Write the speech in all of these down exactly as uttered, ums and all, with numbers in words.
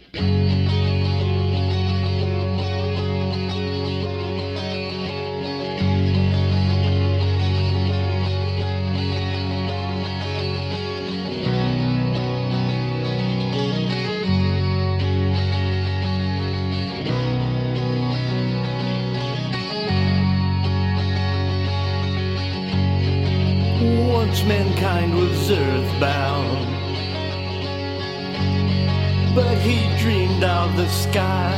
Once mankind was earthbound, but he dreamed of the sky.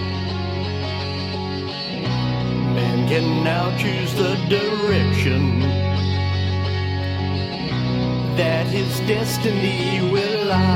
Man can now choose the direction that his destiny will lie.